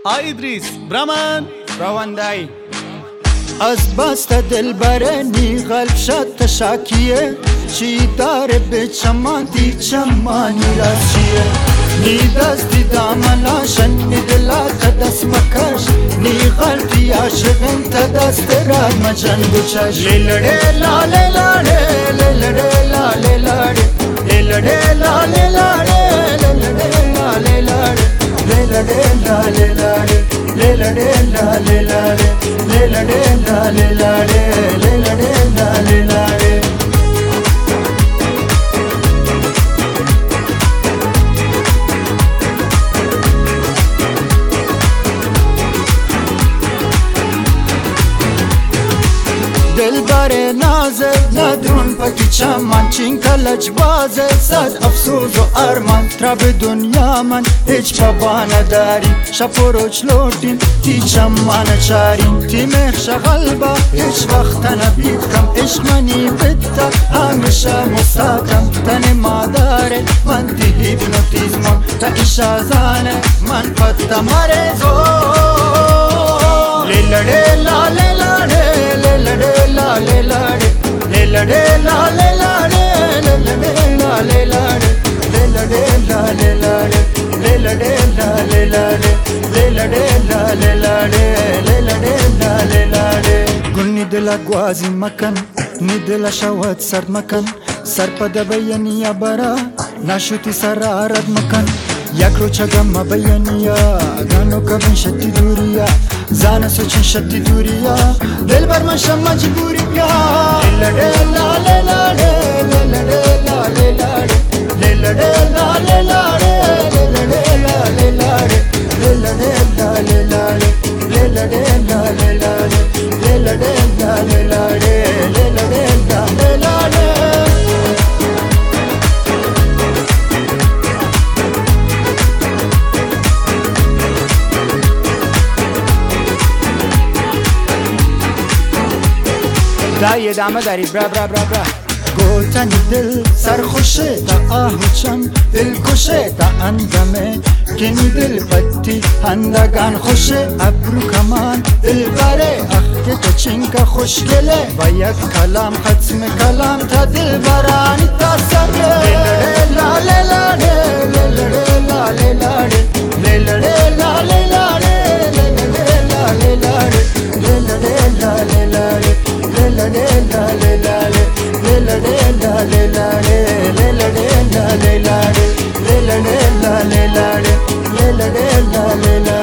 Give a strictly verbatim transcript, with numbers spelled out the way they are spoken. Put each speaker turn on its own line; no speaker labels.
آی ادریس برامن
براوندای از بست دل برنی قلب شد تشاکیه چی داره به چمان تی چمانی راسیه نی دستی دامناشن نی دلات دست مکش نی غلطی عاشقن تا دست راد مجن بچش لیلڑے لالے لاڑے لیلڑے لالے لاڑے لیلڑے لالے لاڑے لیلڑے لالے لاڑے لیلڑے لالے لاڑے لیلڑے لالے لاڑے لیلڑے لالے لاڑے لیلڑے لالے لاڑے دل بر نازه ندرون پکی چمان چین کلج بازه صد افسوس و ارمان ترا به دنیا من هیچ پا نداریم شب و روز لوٹیم تی چمان چاریم تی مخش قلبا هیچ وقت نبید کم عشق منی بتا همیشه مستقم تن ماداره من تی هیپنوتیزمم تا ایشازانه من پتا مرزو لیلڑے لالے لاڑے لیلڑے لالے لاڑے لیلڑے لالے لاڑے لیلڑے لالے لاڑے لیلڑے لالے لاڑے لیلڑے لالے لاڑے لیلڑے لالے لاڑے لیلڑے لالے لاڑے گل دل گوازی مکن نی دل شوت سرد مکن سر پد بیانیا برا ناشوتی سرارد مکن یک رو چگم بیانیا گانو کبین شدی دوریا زانه سوچین شدی دوریا دل بر من شم مجبوری بیا لیلڑے لالے لاڑے لیلڑے لالے لاڑے لیلڑے لالے لاڑے لیلڑے لالے لاڑے لیلڑے لالے لاڑے لیلڑے لالے لاڑے لیلڑے لالے لاڑے لیلڑے لالے لاڑے
دای ادامه داری برا برا برا برا
گوتن دل سرخوشه تا آهوچم دل کشه تا اندمه کنی دل پتی هندگان خوشه ابرو کمان دل بره اخت تا چنکا خوشگله و یک کلام ختم کلام تا دل برانی تا سره لیلڑے لالے لاڑے لیلڑے لالے لاڑے لیلڑے لالے لاڑے لیلڑے لالے لاڑے لیلڑے لالے لاڑے لیلڑے لالے لاڑے لیلڑے لالے لاڑے لیلڑے لالے لاڑے لیلڑے لالے لاڑے لیلڑے لالے لاڑے